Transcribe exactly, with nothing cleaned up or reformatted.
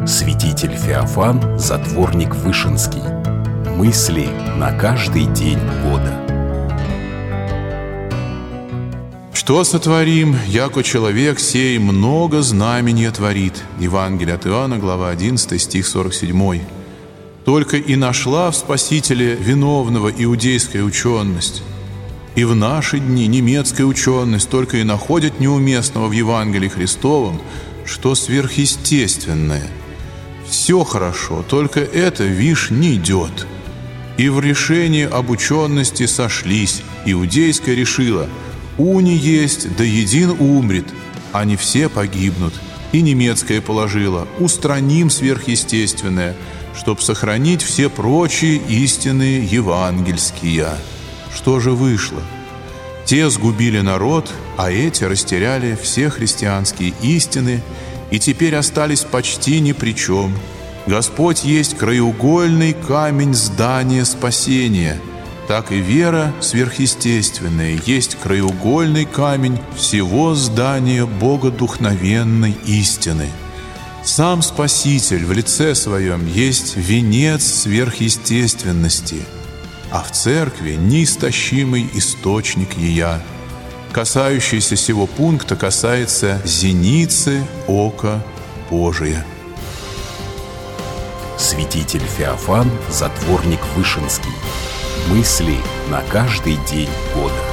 Святитель Феофан, затворник Вышинский. Мысли на каждый день года. Что сотворим, яко человек сей много знамения творит. Евангелие от Иоанна, глава одиннадцатая, стих сорок семь. Только и нашла в Спасителе виновного иудейская ученость. И в наши дни немецкая ученость только и находит неуместного в Евангелии Христовом, что сверхъестественное. Все хорошо, только это, вишь, не идет. И в решении об учености сошлись. Иудейская решила: уни есть, да един умрет, а не все погибнут. И немецкая положила: устраним сверхъестественное, чтоб сохранить все прочие истины евангельские. Что же вышло? Те сгубили народ, а эти растеряли все христианские истины и теперь остались почти ни при чем. Господь есть краеугольный камень здания спасения. Так и вера сверхъестественная есть краеугольный камень всего здания богодухновенной истины. Сам Спаситель в лице своем есть венец сверхъестественности, а в церкви неистощимый источник ея. Касающийся сего пункта касается зеницы ока Божия. Святитель Феофан, затворник Вышинский. Мысли на каждый день года.